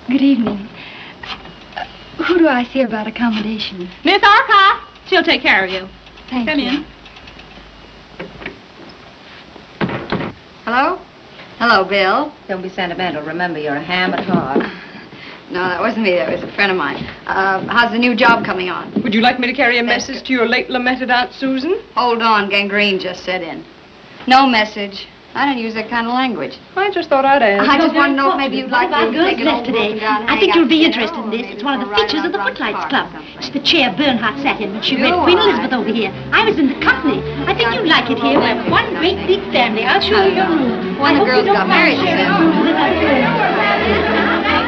Good evening. Who do I see about accommodation? Miss Arcott. She'll take care of you. Thank Come you. in. Hello? Hello, Bill. Don't be sentimental. Remember, you're a ham at heart. No, that wasn't me. That was a friend of mine. How's the new job coming on? Would you like me to carry a message to your late lamented Aunt Susan? Hold on. Gangrene just set in. No message. I don't use that kind of language. I just thought I'd ask. I just want to know if maybe you'd like One of to our take girls an left old today. broken down I think hang you'll out be to interested dinner, in or this. maybe It's one of the we'll ride features of the around Bronx Footlights Park Club. or something. It's the chair Bernhardt sat in when she read Do Queen I? Elizabeth over here. I was in the company. I think you'd like it here. We're one great big family. I'll show you your room. One of the girls got married, sharing a room with us.